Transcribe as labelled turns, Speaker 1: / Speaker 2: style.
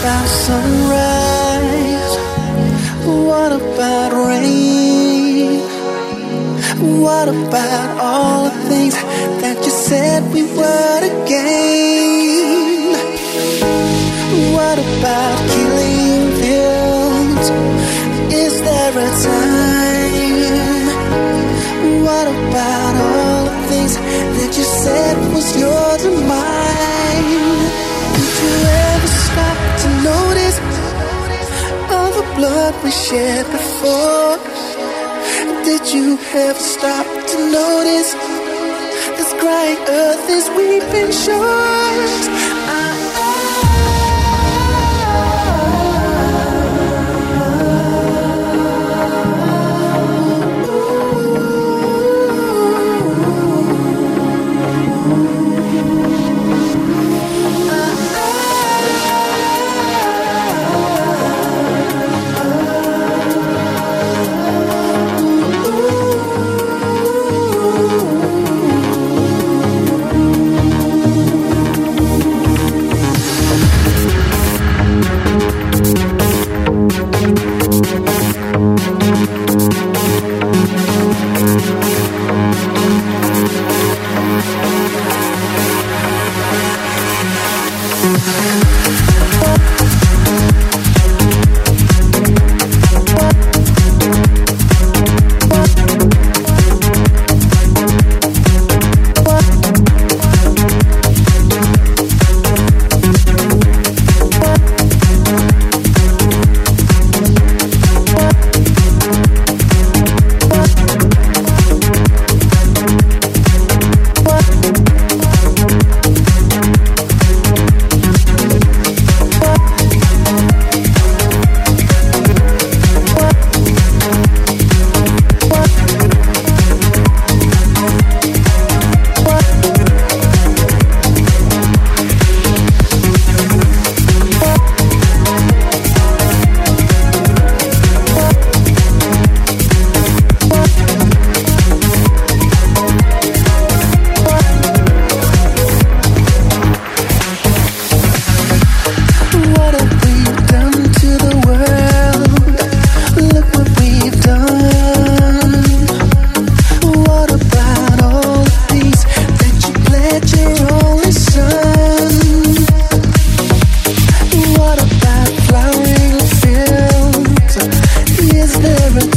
Speaker 1: about sunrise? What about rain? What about all the things that you said we would again? What about killing fields? Is there a time? What about all the things that you said was yours and mine? Did you ever stop to notice all the blood we shed before? Did you ever stop to notice this crying earth is weeping shores? Is there a